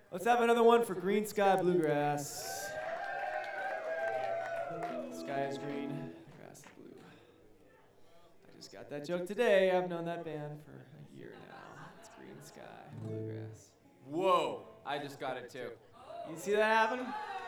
Let's have another one for Green Sky Bluegrass. Sky is green, grass is blue. I just got that joke today. I've known that band for a year now. It's Green Sky Bluegrass. Whoa, I just got it too. You see that happen?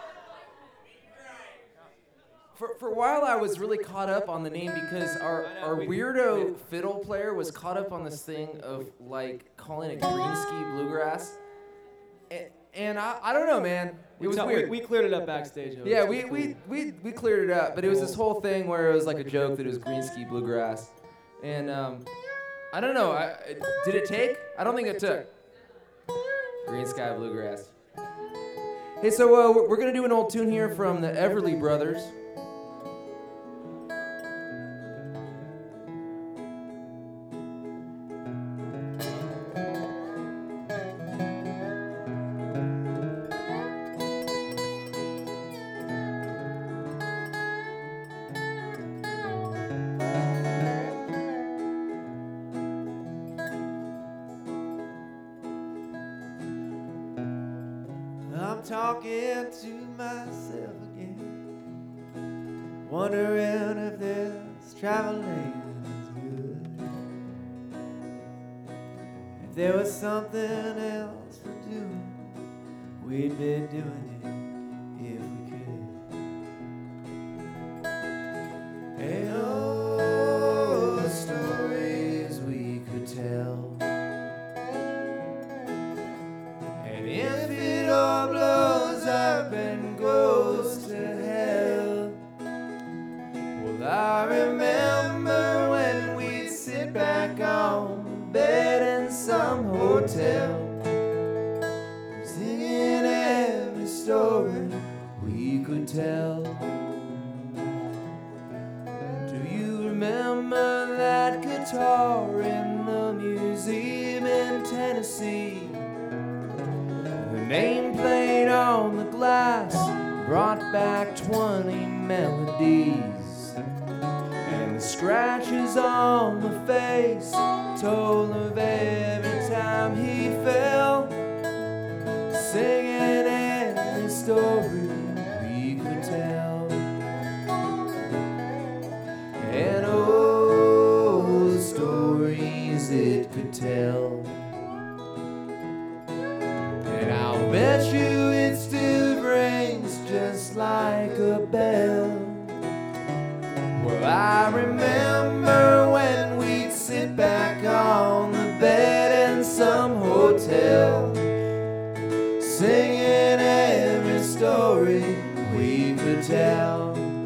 For a while, I was really caught up on the name because our weirdo fiddle player was caught up on this thing of like calling it green ski bluegrass, and I don't know, man. It was weird. We cleared it up backstage. Yeah, we cleared it up, but it was this whole thing where it was like a joke that it was green ski bluegrass, and I don't know. Did it take? I don't think it took. Green Sky Bluegrass. Hey, so we're gonna do an old tune here from the Everly Brothers. I'm talking to myself again, wondering if this traveling is good. If there was something else for doing, we'd be doing it if we could. Ain't no stories we could tell. And if it all blows up and goes to hell, well, I remember when we'd sit back on the bed in some hotel, singing every story we could tell. Do you remember that guitar in the museum in Tennessee? The name played on the glass brought back 20 melodies, and the scratches on the face told of every time he fell, singing every story we could tell. And oh, the stories it could tell. And I'll bet you it still rings just like a bell. Well, I remember when we'd sit back on the bed in some hotel, singing every story we could tell.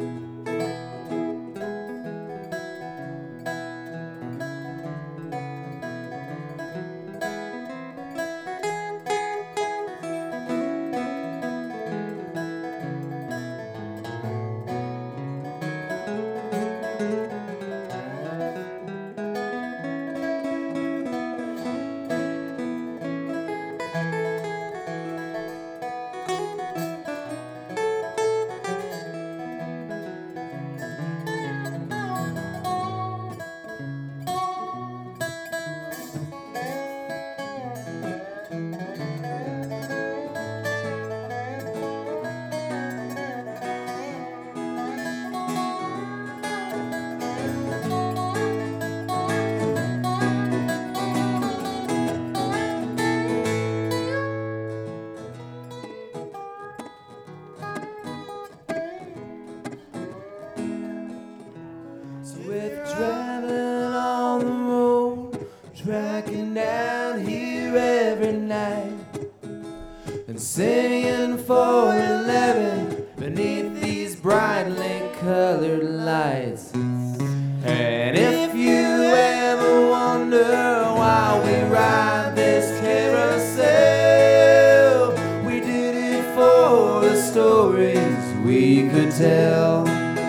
So we're traveling on the road, tracking down here every night, and singing 411 beneath these brightly colored lights. And if you ever wonder why we ride this carousel, we did it for the stories we could tell.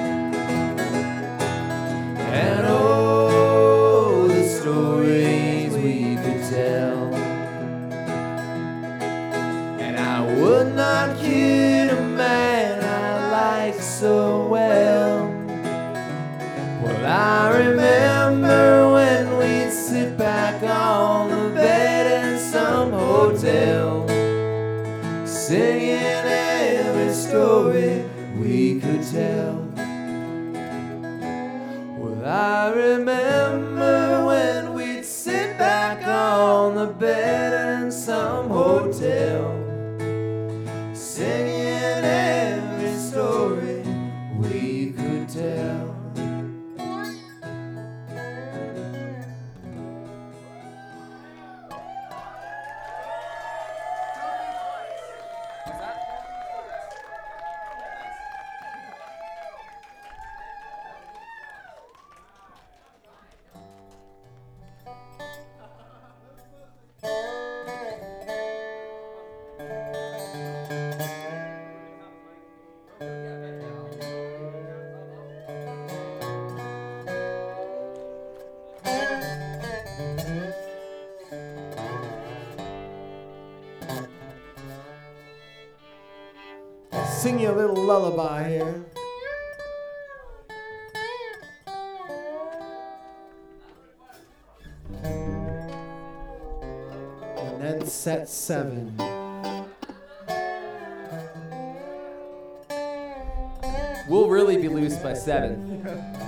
And oh, the stories we could tell. And I would not kid a man I like so well. singing every story we could tell. Well, I remember when we'd sit back on the bed in some hotel, singing every story we could tell. Sing you a little lullaby here. And then set 7. We'll really be loose by 7.